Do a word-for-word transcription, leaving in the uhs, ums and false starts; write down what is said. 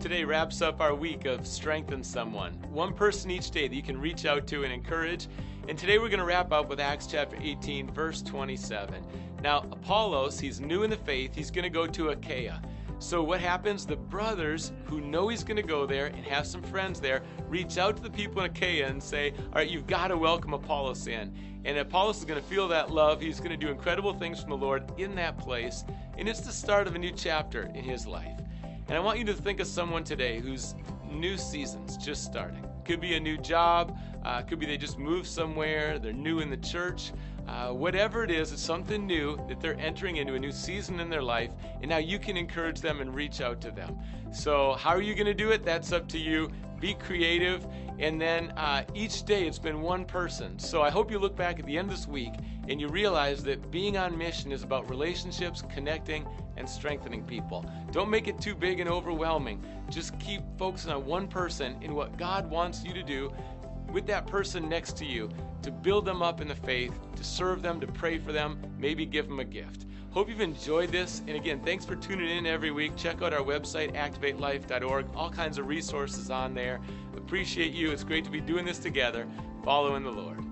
today wraps up our week of Strengthen Someone. One person each day that you can reach out to and encourage. And today we're going to wrap up with Acts chapter eighteen, verse twenty-seven. Now, Apollos, he's new in the faith. He's going to go to Achaia. So what happens? The brothers who know he's going to go there and have some friends there reach out to the people in Achaia and say, all right, you've got to welcome Apollos in. And Apollos is going to feel that love. He's going to do incredible things from the Lord in that place. And it's the start of a new chapter in his life. And I want you to think of someone today whose new season's just starting. Could be a new job. Uh, could be they just moved somewhere. They're new in the church. Uh, whatever it is, it's something new that they're entering into a new season in their life. And now you can encourage them and reach out to them. So how are you going to do it? That's up to you. Be creative. And then uh, each day it's been one person. So I hope you look back at the end of this week and you realize that being on mission is about relationships, connecting, and strengthening people. Don't make it too big and overwhelming. Just keep focusing on one person in what God wants you to do with that person next to you to build them up in the faith, to serve them, to pray for them, maybe give them a gift. Hope you've enjoyed this. And again, thanks for tuning in every week. Check out our website, activate life dot org. All kinds of resources on there. Appreciate you. It's great to be doing this together, following the Lord.